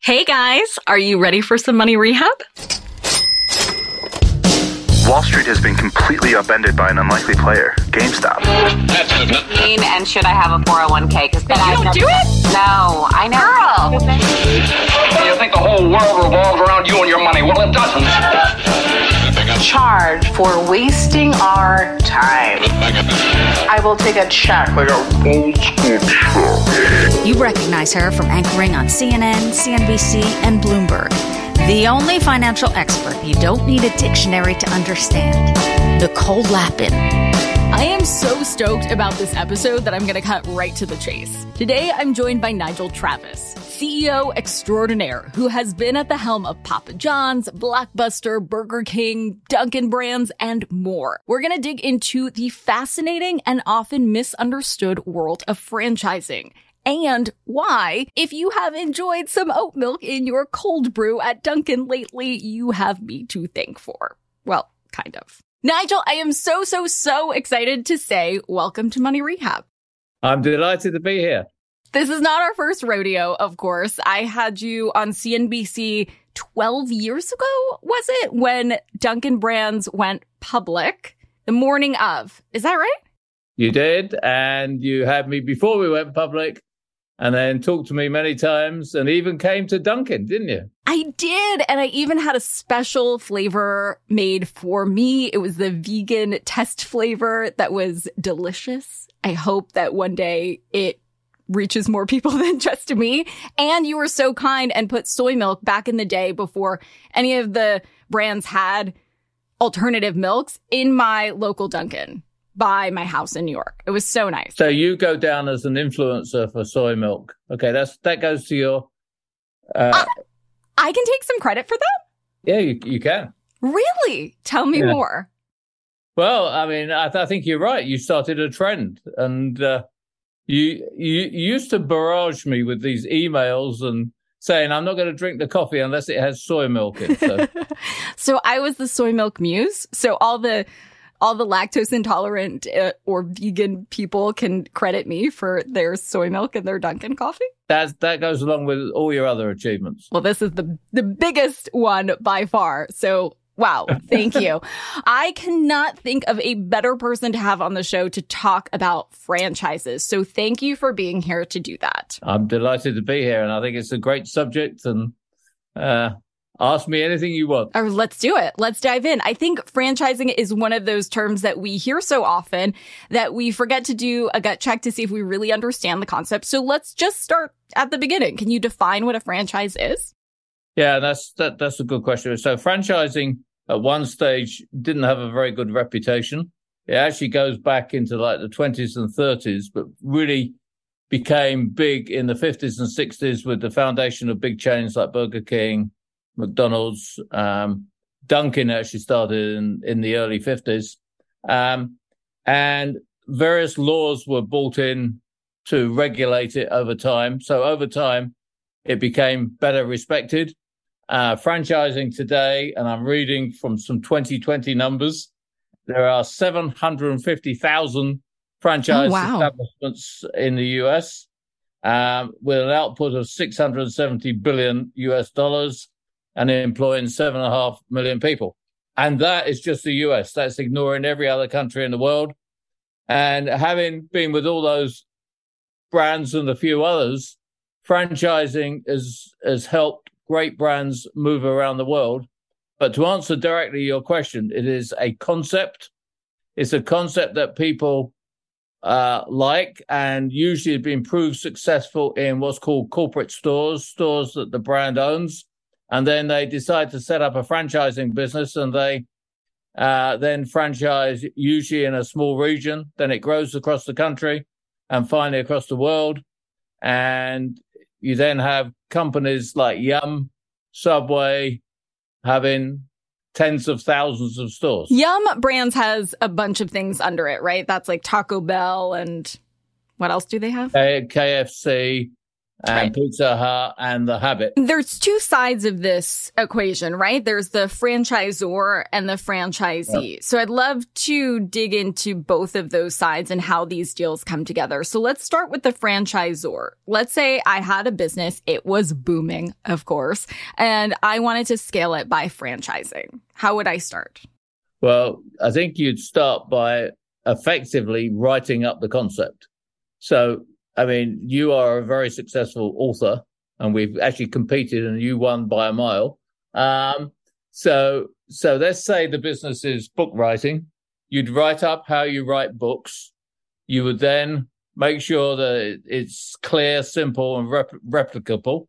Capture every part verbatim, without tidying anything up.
Hey guys, are you ready for some money rehab? Wall Street has been completely upended by an unlikely player, GameStop. And should I have a four oh one k? Because you don't never, do it? No, I know. Girl. You think the whole world revolves around you and your money? Well, it doesn't. Charge for wasting our time. I will take a check. Like a old school check. You recognize her from anchoring on C N N, C N B C, and Bloomberg. The only financial expert you don't need a dictionary to understand. Nicole Lapin. I am so stoked about this episode that I'm going to cut right to the chase. Today, I'm joined by Nigel Travis, C E O extraordinaire, who has been at the helm of Papa John's, Blockbuster, Burger King, Dunkin' Brands, and more. We're going to dig into the fascinating and often misunderstood world of franchising. And why, if you have enjoyed some oat milk in your cold brew at Dunkin' lately, you have me to thank for. Well, kind of. Nigel, I am so, so, so excited to say welcome to Money Rehab. I'm delighted to be here. This is not our first rodeo, of course. I had you on C N B C twelve years ago, was it? When Dunkin' Brands went public the morning of. Is that right? You did. And you had me before we went public. And then talked to me many times and even came to Dunkin', didn't you? I did. And I even had a special flavor made for me. It was the vegan test flavor that was delicious. I hope that one day it reaches more people than just me. And you were so kind and put soy milk back in the day before any of the brands had alternative milks in my local Dunkin' by my house in New York. It was so nice. So you go down as an influencer for soy milk. Okay, that's that goes to your... Uh, uh, I can take some credit for that? Yeah, you, you can. Really? Tell me yeah. more. Well, I mean, I, th- I think you're right. You started a trend. And uh, you, you you used to barrage me with these emails and saying, I'm not going to drink the coffee unless it has soy milk in it. So. So I was the soy milk muse. So all the... All the lactose intolerant uh, or vegan people can credit me for their soy milk and their Dunkin' coffee. That that goes along with all your other achievements. Well, this is the the biggest one by far. So, wow, thank you. I cannot think of a better person to have on the show to talk about franchises. So thank you for being here to do that. I'm delighted to be here, and I think it's a great subject. And uh ask me anything you want. Or let's do it. Let's dive in. I think franchising is one of those terms that we hear so often that we forget to do a gut check to see if we really understand the concept. So let's just start at the beginning. Can you define what a franchise is? Yeah, that's that, that's a good question. So franchising at one stage didn't have a very good reputation. It actually goes back into like the twenties and thirties, but really became big in the fifties and sixties with the foundation of big chains like Burger King, McDonald's, um, Dunkin' actually started in, in the early fifties. Um, and various laws were brought in to regulate it over time. So over time, it became better respected. Uh, franchising today, and I'm reading from some twenty twenty numbers, there are seven hundred fifty thousand franchise oh, wow. establishments in the U S, um, with an output of six hundred seventy billion U S dollars. And employing seven and a half million people. And that is just the U S. That's ignoring every other country in the world. And having been with all those brands and a few others, franchising has, has helped great brands move around the world. But to answer directly your question, it is a concept. It's a concept that people uh, like and usually have been proved successful in what's called corporate stores, stores that the brand owns. And then they decide to set up a franchising business and they uh, then franchise usually in a small region. Then it grows across the country and finally across the world. And you then have companies like Yum, Subway, having tens of thousands of stores. Yum Brands has a bunch of things under it, right? That's like Taco Bell and what else do they have? K F C, and right. Pizza Hut and The Habit. There's two sides of this equation, right? There's the franchisor and the franchisee. Yep. So I'd love to dig into both of those sides and how these deals come together. So let's start with the franchisor. Let's say I had a business. It was booming, of course, and I wanted to scale it by franchising. How would I start? Well, I think you'd start by effectively writing up the concept. So I mean, you are a very successful author, and we've actually competed, and you won by a mile. Um, so, so let's say the business is book writing. You'd write up how you write books. You would then make sure that it's clear, simple, and rep- replicable.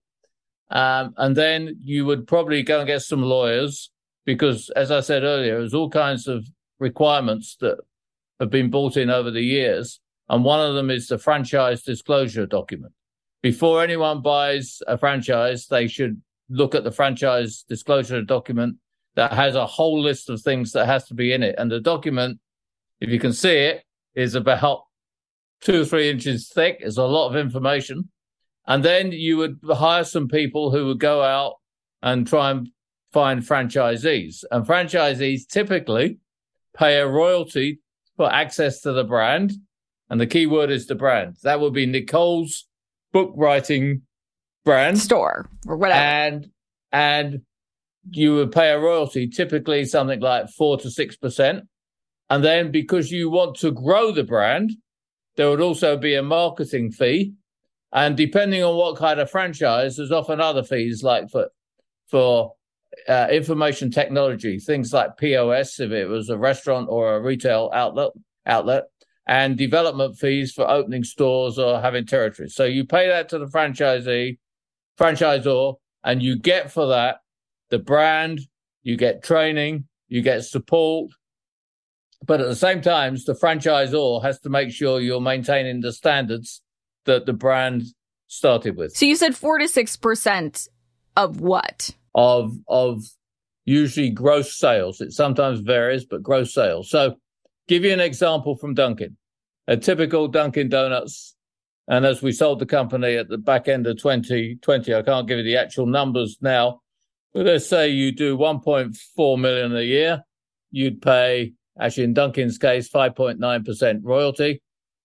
Um, and then you would probably go and get some lawyers because, as I said earlier, there's all kinds of requirements that have been brought in over the years. And one of them is the franchise disclosure document. Before anyone buys a franchise, they should look at the franchise disclosure document that has a whole list of things that has to be in it. And the document, if you can see it, is about two or three inches thick. It's a lot of information. And then you would hire some people who would go out and try and find franchisees. And franchisees typically pay a royalty for access to the brand. And the key word is the brand. That would be Nicole's book writing brand. Store or whatever. And and you would pay a royalty, typically something like four to six percent. And then because you want to grow the brand, there would also be a marketing fee. And depending on what kind of franchise, there's often other fees like for for uh, information technology, things like P O S, if it was a restaurant or a retail outlet outlet. And development fees for opening stores or having territories. So you pay that to the franchisee, franchisor, and you get for that the brand, you get training, you get support. But at the same time, the franchisor has to make sure you're maintaining the standards that the brand started with. So you said four to six percent of what? Of of usually gross sales. It sometimes varies, but gross sales. So give you an example from Dunkin'. A typical Dunkin' Donuts, and as we sold the company at the back end of twenty twenty, I can't give you the actual numbers now, but let's say you do one point four million a year, you'd pay, actually in Dunkin's case, five point nine percent royalty.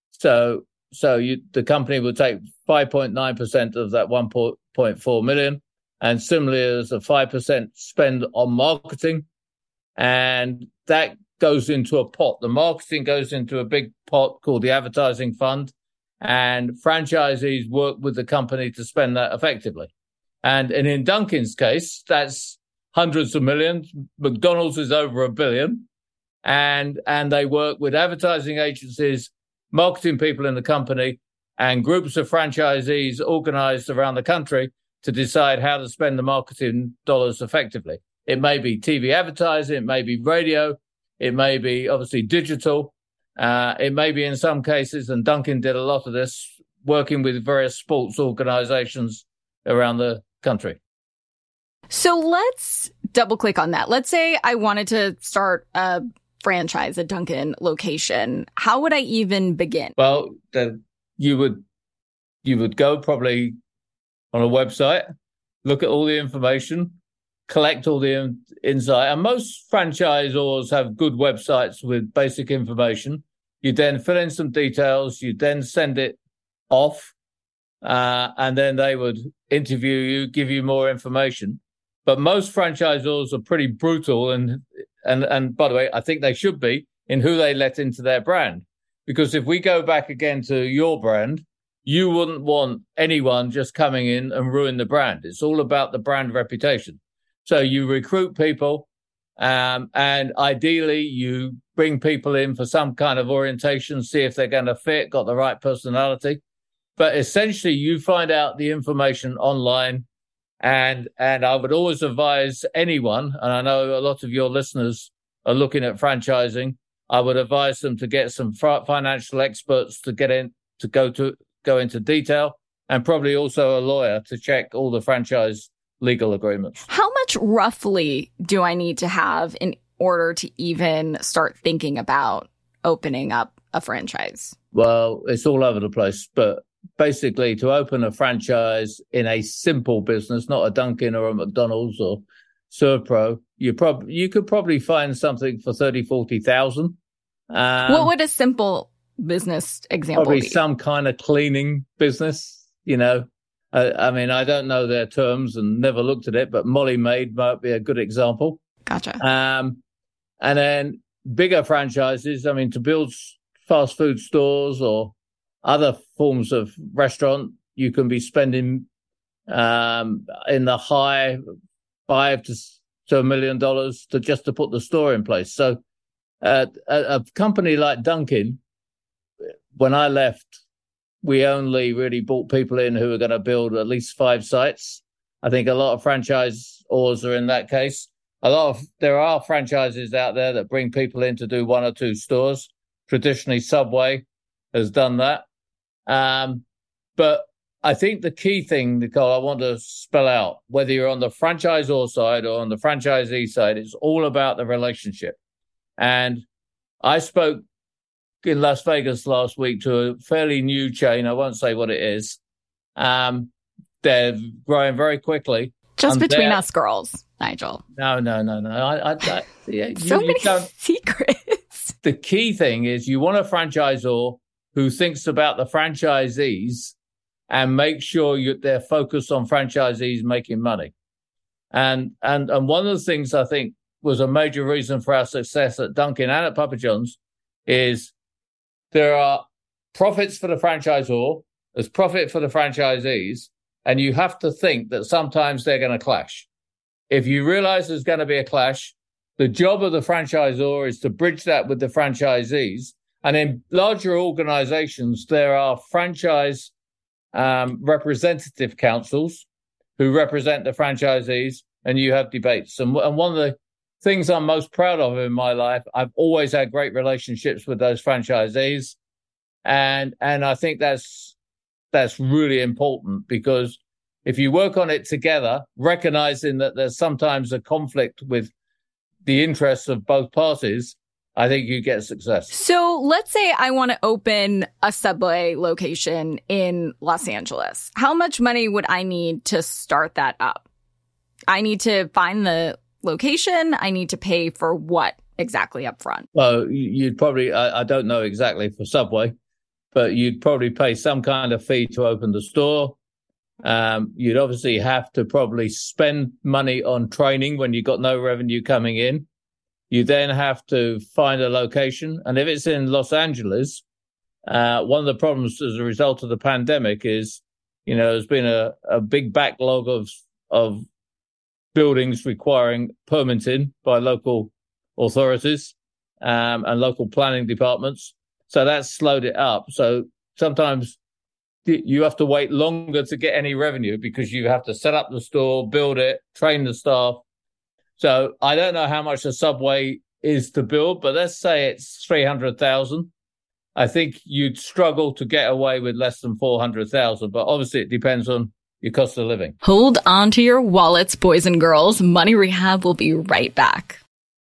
So so you, the company would take five point nine percent of that one point four million, and similarly there's a five percent spend on marketing, and that goes into a pot. The marketing goes into a big pot called the advertising fund, and franchisees work with the company to spend that effectively. And, and in Dunkin's case, that's hundreds of millions. McDonald's is over a billion, and and they work with advertising agencies, marketing people in the company, and groups of franchisees organized around the country to decide how to spend the marketing dollars effectively. It may be T V advertising, it may be radio, it may be obviously digital. Uh, it may be in some cases, and Dunkin' did a lot of this, working with various sports organizations around the country. So let's double click on that. Let's say I wanted to start a franchise, a Dunkin' location. How would I even begin? Well, the, you would you would go probably on a website, look at all the information, collect all the in- insight. And most franchisors have good websites with basic information. You then fill in some details. You then send it off, uh, and then they would interview you, give you more information. But most franchisors are pretty brutal, and and and by the way, I think they should be in who they let into their brand. Because if we go back again to your brand, you wouldn't want anyone just coming in and ruin the brand. It's all about the brand reputation. So you recruit people, um, and ideally you bring people in for some kind of orientation, see if they're going to fit, got the right personality. But essentially you find out the information online. And and I would always advise anyone, and I know a lot of your listeners are looking at franchising, I would advise them to get some financial experts to get in, to go to go into detail, and probably also a lawyer to check all the franchise legal agreements. How much roughly do I need to have in order to even start thinking about opening up a franchise? Well, it's all over the place, but basically to open a franchise in a simple business, not a Dunkin' or a McDonald's or Servpro, you prob- you could probably find something for thirty, forty thousand. Um, what would a simple business example probably be? Some kind of cleaning business, you know. I, I mean, I don't know their terms and never looked at it, but Molly Maid might be a good example. Gotcha. Um, and then bigger franchises, I mean, to build fast food stores or other forms of restaurant, you can be spending um, in the high five to, to a million dollars to just to put the store in place. So uh, a, a company like Dunkin', when I left, we only really brought people in who were going to build at least five sites. I think a lot of franchisors are in that case. A lot of there are franchises out there that bring people in to do one or two stores. Traditionally, Subway has done that. Um, but I think the key thing, Nicole, I want to spell out, whether you're on the franchisor side or on the franchisee side, it's all about the relationship. And I spoke in Las Vegas last week to a fairly new chain. I won't say what it is. Um, they're growing very quickly. Just between us girls, Nigel. No, no, no, no. I, I, I, yeah, so you, many you secrets. The key thing is you want a franchisor who thinks about the franchisees and make sure you, they're focused on franchisees making money. And, and, and one of the things I think was a major reason for our success at Dunkin' and at Papa John's is there are profits for the franchisor, there's profit for the franchisees, and you have to think that sometimes they're going to clash. If you realize there's going to be a clash, the job of the franchisor is to bridge that with the franchisees. And in larger organizations, there are franchise um, representative councils who represent the franchisees, and you have debates. And, and one of the things I'm most proud of in my life, I've always had great relationships with those franchisees. And, and I think that's, that's really important, because if you work on it together, recognizing that there's sometimes a conflict with the interests of both parties, I think you get success. So let's say I want to open a Subway location in Los Angeles. How much money would I need to start that up? I need to find the location. I need to pay for what exactly up front? Well, you'd probably, I, I don't know exactly for Subway, but you'd probably pay some kind of fee to open the store. Um, you'd obviously have to probably spend money on training when you've got no revenue coming in. You then have to find a location. And if it's in Los Angeles, uh, one of the problems as a result of the pandemic is, you know, there's been a, a big backlog of, of buildings requiring permitting by local authorities um, and local planning departments. So that's slowed it up. So sometimes you have to wait longer to get any revenue because you have to set up the store, build it, train the staff. So I don't know how much a Subway is to build, but let's say it's three hundred thousand. I think you'd struggle to get away with less than four hundred thousand, but obviously it depends on your cost of living. Hold on to your wallets, boys and girls. Money Rehab will be right back.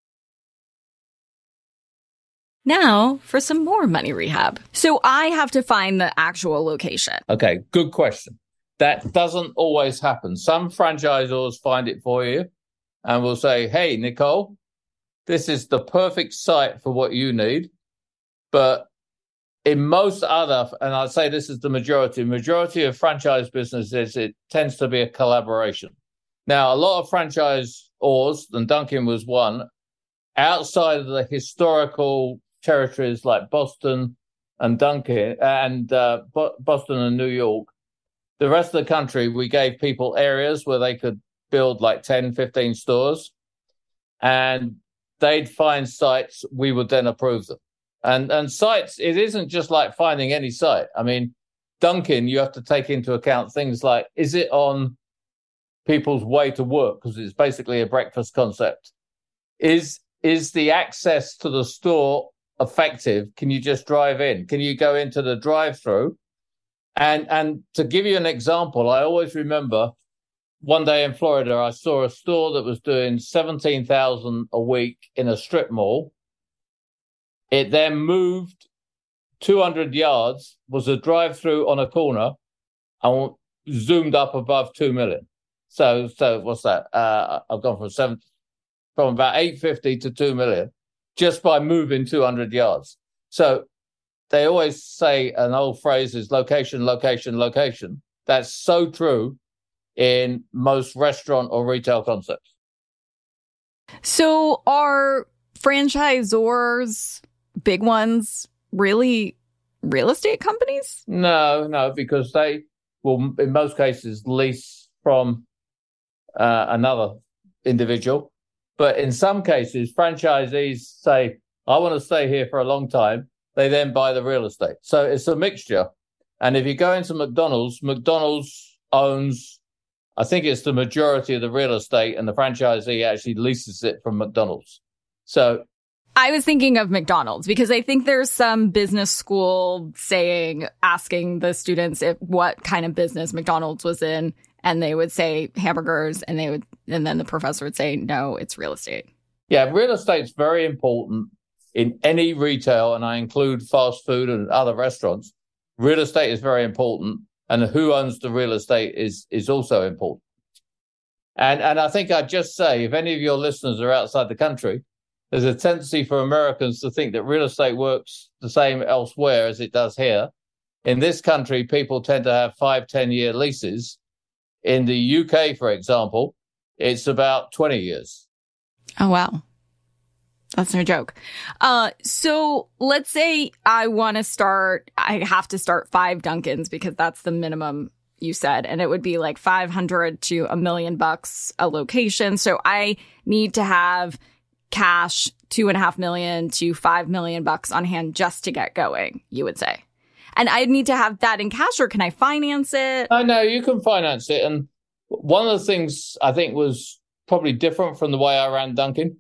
Now for some more Money Rehab. So I have to find the actual location. Okay, good question. That doesn't always happen. Some franchisors find it for you and will say, hey, Nicole, this is the perfect site for what you need. But in most other, and I'd say this is the majority, majority of franchise businesses, it tends to be a collaboration. Now, a lot of franchisors, and Dunkin' was one, outside of the historical territories like Boston and Dunkin' and uh, Bo- Boston and New York, the rest of the country, we gave people areas where they could build like ten, fifteen stores, and they'd find sites, we would then approve them. And and sites, it isn't just like finding any site. I mean, Dunkin', you have to take into account things like, is it on people's way to work? Because it's basically a breakfast concept. Is is the access to the store effective? Can you just drive in? Can you go into the drive-through? And and to give you an example, I always remember one day in Florida, I saw a store that was doing seventeen thousand a week in a strip mall. It then moved two hundred yards was a drive-through on a corner and zoomed up above two million. So, so what's that? Uh, I've gone from seven, from about eight fifty to two million just by moving two hundred yards. So they always say an old phrase is location, location, location. That's so true in most restaurant or retail concepts. So are franchisors, big ones, really real estate companies? No, no, because they will, in most cases, lease from uh, another individual. But in some cases, franchisees say, I want to stay here for a long time. They then buy the real estate. So it's a mixture. And if you go into McDonald's, McDonald's owns, I think it's the majority of the real estate, and the franchisee actually leases it from McDonald's. So I was thinking of McDonald's because I think there's some business school saying, asking the students if what kind of business McDonald's was in, and they would say hamburgers, and they would, and then the professor would say, no, it's real estate. Yeah, real estate's very important in any retail, and I include fast food and other restaurants. Real estate is very important, and who owns the real estate is is also important. And and I think I'd just say, if any of your listeners are outside the country, there's a tendency for Americans to think that real estate works the same elsewhere as it does here. In this country, people tend to have five, ten-year leases. In the U K, for example, it's about twenty years. Oh, wow. That's no joke. Uh, so let's say I want to start, I have to start five Dunkins because that's the minimum you said. And it would be like five hundred to a million bucks a location. So I need to have cash, two and a half million to five million bucks on hand just to get going, you would say. And I need to have that in cash, or can I finance it? I know you can finance it. And one of the things I think was probably different from the way I ran Dunkin'.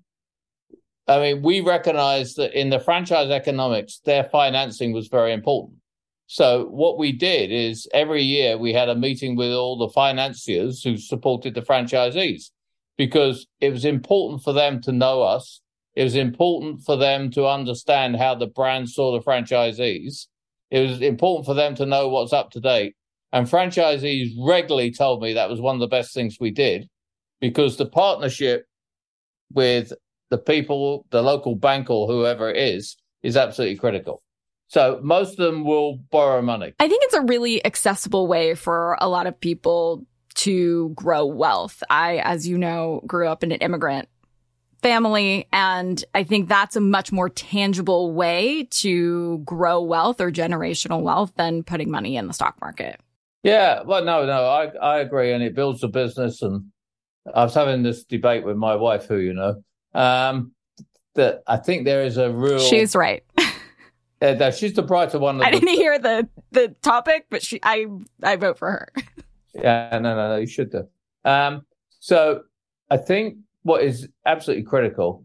I mean, we recognized that in the franchise economics, their financing was very important. So what we did is every year we had a meeting with all the financiers who supported the franchisees, because it was important for them to know us. It was important for them to understand how the brand saw the franchisees. It was important for them to know what's up to date. And franchisees regularly told me that was one of the best things we did, because the partnership with the people, the local bank or whoever it is, is absolutely critical. So most of them will borrow money. I think it's a really accessible way for a lot of people to grow wealth. I, as you know, grew up in an immigrant family, and I think that's a much more tangible way to grow wealth or generational wealth than putting money in the stock market. Yeah, well, no, no, I, I agree. And it builds a business. And I was having this debate with my wife, who you know, Um, that I think there is a real. She's right. uh, she's the brighter one. Of I the, didn't hear the the topic, but she, I, I vote for her. Yeah, no, no, no, you should do. Um, so I think what is absolutely critical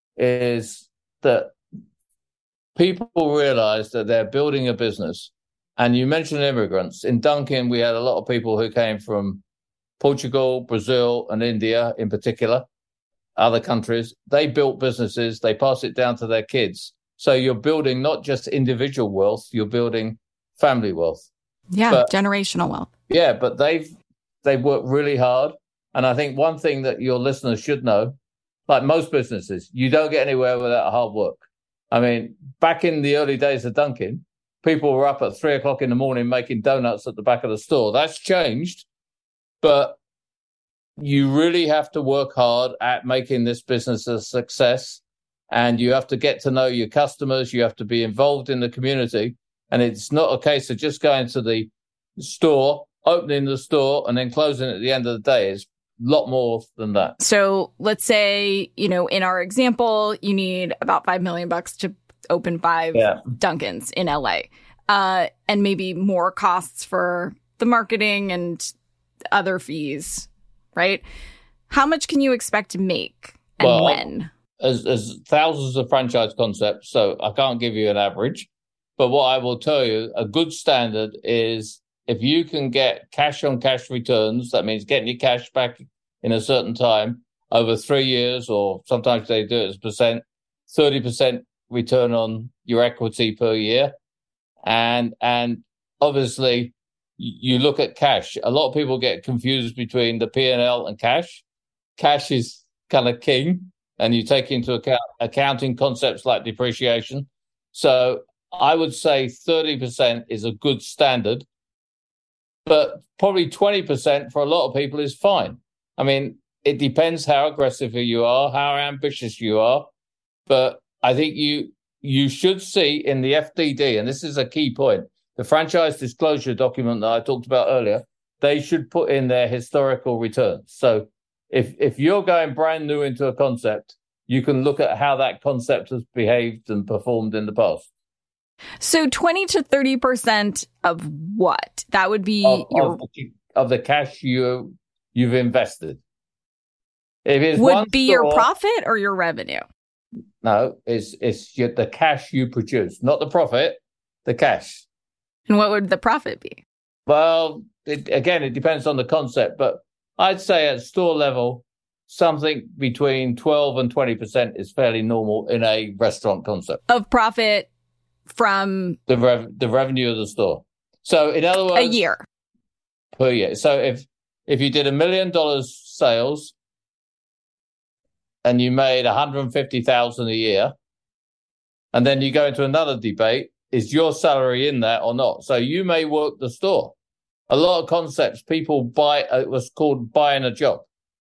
is that people realize that they're building a business. And you mentioned immigrants. In Dunkin', we had a lot of people who came from Portugal, Brazil, and India in particular. Other countries, they built businesses, they pass it down to their kids. So you're building not just individual wealth, you're building family wealth. Yeah, but, generational wealth. Yeah, but they've they've worked really hard. And I think one thing that your listeners should know, like most businesses, you don't get anywhere without hard work. I mean, back in the early days of Dunkin', people were up at three o'clock in the morning making donuts at the back of the store. That's changed, but you really have to work hard at making this business a success, and you have to get to know your customers. You have to be involved in the community. And it's not a case of just going to the store, opening the store, and then closing at the end of the day. It's a lot more than that. So let's say, you know, in our example, you need about five million bucks to open five yeah. Dunkins in L A, uh, and maybe more costs for the marketing and other fees. Right? How much can you expect to make, and well, when? There's, there's thousands of franchise concepts, so I can't give you an average. But what I will tell you, a good standard is if you can get cash on cash returns, that means getting your cash back in a certain time over three years, or sometimes they do it as percent, thirty percent return on your equity per year. And, and obviously, you look at cash. A lot of people get confused between the P and L and cash. Cash is kind of king, and you take into account accounting concepts like depreciation. So I would say thirty percent is a good standard, but probably twenty percent for a lot of people is fine. I mean, it depends how aggressive you are, how ambitious you are, but I think you you should see in the F D D, and this is a key point, the franchise disclosure document that I talked about earlier, they should put in their historical returns. So if if you're going brand new into a concept, you can look at how that concept has behaved and performed in the past. So twenty to thirty percent of what? That would be of, your... of, the, of the cash you, you've invested. If it's would one be store, your profit or your revenue? No, it's it's your, the cash you produce, not the profit, the cash. And what would the profit be? Well, it, again, it depends on the concept, but I'd say at store level, something between twelve and twenty percent is fairly normal in a restaurant concept. Of profit from? The rev- the revenue of the store. So in other words... A year. Per year. So if, if you did a million dollars sales and you made one hundred fifty thousand dollars a year, and then you go into another debate, is your salary in there or not? So you may work the store. A lot of concepts, people buy, it was called buying a job.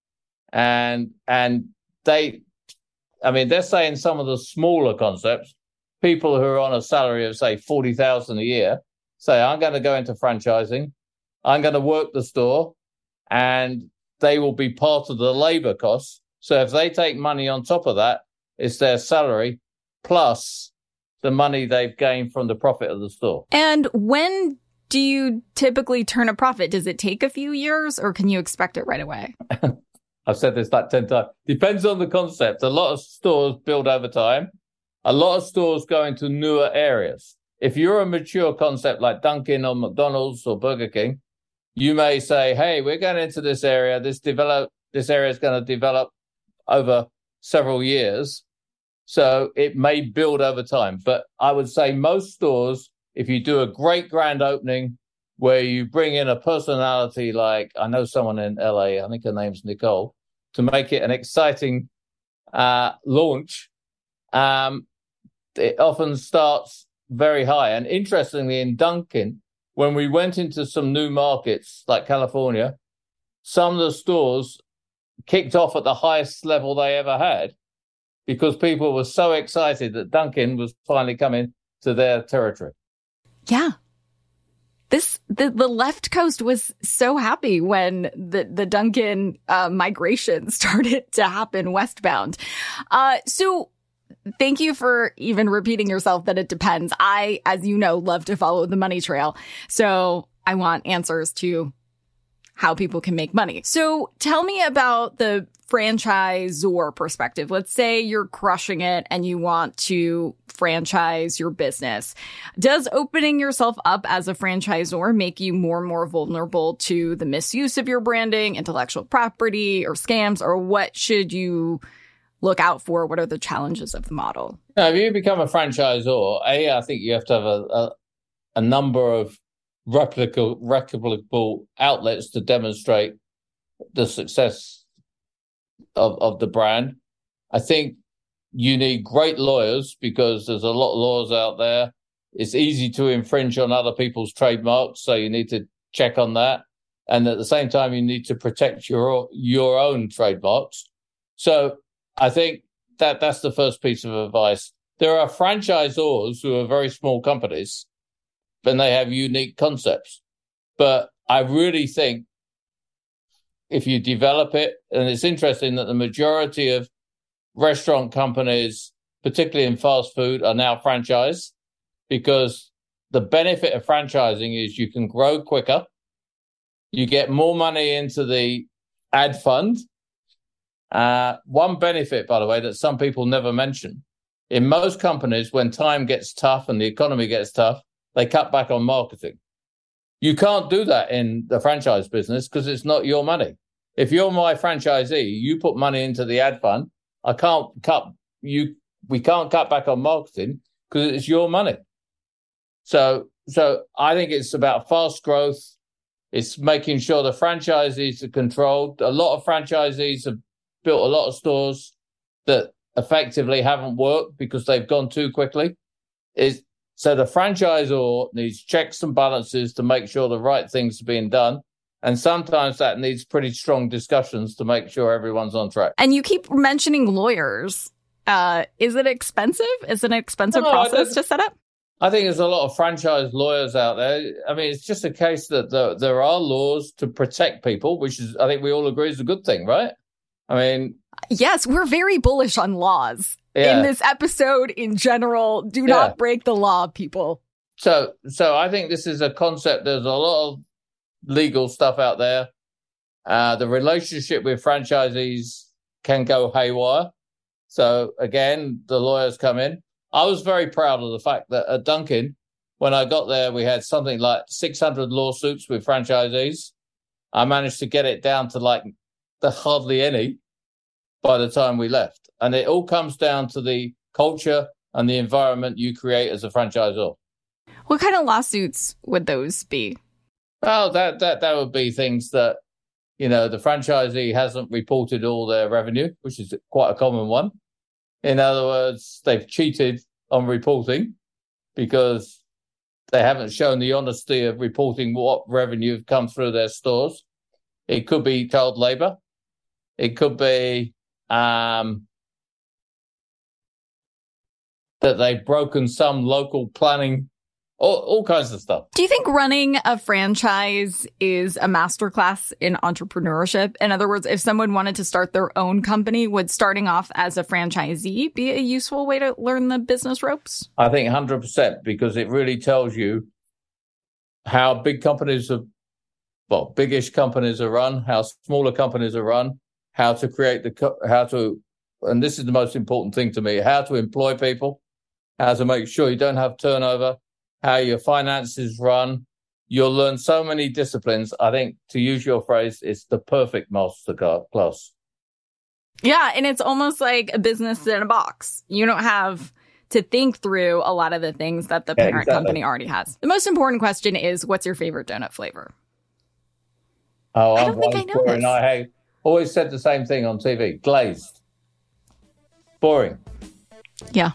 And and they, I mean, they're saying some of the smaller concepts, people who are on a salary of, say, forty thousand dollars a year, say, I'm going to go into franchising, I'm going to work the store, and they will be part of the labor costs. So if they take money on top of that, it's their salary plus the money they've gained from the profit of the store. And when do you typically turn a profit? Does it take a few years, or can you expect it right away? I've said this like ten times. Depends on the concept. A lot of stores build over time. A lot of stores go into newer areas. If you're a mature concept like Dunkin' or McDonald's or Burger King, you may say, hey, we're going into this area. This develop, this area is going to develop over several years. So it may build over time. But I would say most stores, if you do a great grand opening where you bring in a personality like, I know someone in L A, I think her name's Nicole, to make it an exciting uh, launch, um, it often starts very high. And interestingly, in Dunkin', when we went into some new markets like California, some of the stores kicked off at the highest level they ever had because people were so excited that Dunkin' was finally coming to their territory. Yeah. This the, the left coast was so happy when the, the Dunkin' uh, migration started to happen westbound. Uh, so thank you for even repeating yourself that it depends. I, as you know, love to follow the money trail. So I want answers to how people can make money. So tell me about the franchisor perspective. Let's say you're crushing it and you want to franchise your business. Does opening yourself up as a franchisor make you more and more vulnerable to the misuse of your branding, intellectual property, or scams? Or what should you look out for? What are the challenges of the model? Now, if you become a franchisor, A, I think you have to have a, a, a number of replicable, replicable outlets to demonstrate the success of, of the brand. I think you need great lawyers because there's a lot of laws out there. It's easy to infringe on other people's trademarks, so you need to check on that. And at the same time, you need to protect your your own trademarks. So I think that that's the first piece of advice. There are franchisors who are very small companies, and they have unique concepts. But I really think if you develop it, and it's interesting that the majority of restaurant companies, particularly in fast food, are now franchised, because the benefit of franchising is you can grow quicker, you get more money into the ad fund. Uh, one benefit, by the way, that some people never mention, in most companies, when time gets tough and the economy gets tough, they cut back on marketing. You can't do that in the franchise business because it's not your money. If you're my franchisee, you put money into the ad fund. I can't cut you. We can't cut back on marketing because it's your money. So so I think it's about fast growth. It's making sure the franchisees are controlled. A lot of franchisees have built a lot of stores that effectively haven't worked because they've gone too quickly. Is so the franchisor needs checks and balances to make sure the right things are being done. And sometimes that needs pretty strong discussions to make sure everyone's on track. And you keep mentioning lawyers. Uh, is it expensive? Is it an expensive no, process to set up? I think there's a lot of franchise lawyers out there. I mean, it's just a case that there, there are laws to protect people, which is, I think we all agree is a good thing, right? I mean... Yes, we're very bullish on laws. Yeah. In this episode, in general, do yeah. not break the law, people. So, so I think this is a concept. There's a lot of legal stuff out there. Uh, the relationship with franchisees can go haywire. So, again, the lawyers come in. I was very proud of the fact that at Dunkin', when I got there, we had something like six hundred lawsuits with franchisees. I managed to get it down to like the hardly any by the time we left. And it all comes down to the culture and the environment you create as a franchisor. What kind of lawsuits would those be? Well, that, that, that would be things that, you know, the franchisee hasn't reported all their revenue, which is quite a common one. In other words, they've cheated on reporting because they haven't shown the honesty of reporting what revenue come through their stores. It could be child labor. It could be um, that they've broken some local planning, all, all kinds of stuff. Do you think running a franchise is a masterclass in entrepreneurship? In other words, if someone wanted to start their own company, would starting off as a franchisee be a useful way to learn the business ropes? I think one hundred percent, because it really tells you how big companies are, well, biggish companies are run, how smaller companies are run, how to create the, how to, and this is the most important thing to me, how to employ people, how to make sure you don't have turnover, how your finances run. You'll learn so many disciplines. I think, to use your phrase, it's the perfect masterclass. Yeah, and it's almost like a business in a box. You don't have to think through a lot of the things that the parent yeah, exactly. company already has. The most important question is, what's your favorite donut flavor? Oh, I I'm don't think I know this. I have always said the same thing on T V. Glazed. Boring. Yeah.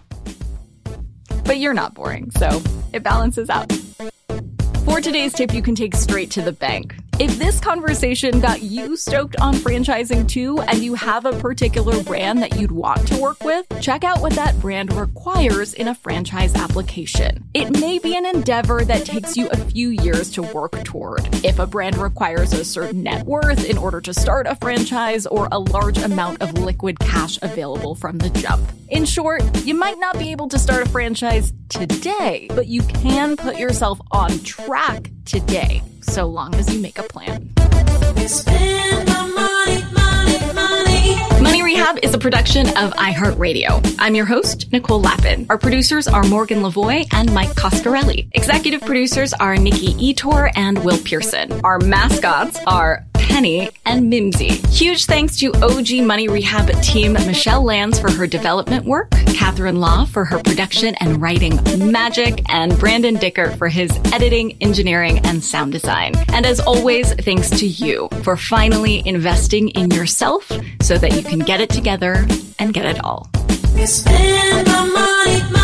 But you're not boring, so it balances out. For today's tip, you can take straight to the bank. If this conversation got you stoked on franchising too, and you have a particular brand that you'd want to work with, check out what that brand requires in a franchise application. It may be an endeavor that takes you a few years to work toward. If a brand requires a certain net worth in order to start a franchise, or a large amount of liquid cash available from the jump. In short, you might not be able to start a franchise today, but you can put yourself on track today, so long as you make a plan. Spend my money, money, money. Money Rehab is a production of iHeartRadio. I'm your host, Nicole Lappin. Our producers are Morgan Lavoie and Mike Coscarelli. Executive producers are Nikki Etor and Will Pearson. Our mascots are Penny and Mimsy. Huge thanks to O G Money Rehab team Michelle Lands for her development work, Catherine Law for her production and writing magic, and Brandon Dicker for his editing, engineering, and sound design. And as always, thanks to you for finally investing in yourself so that you can get it together and get it all. Spend my money, money.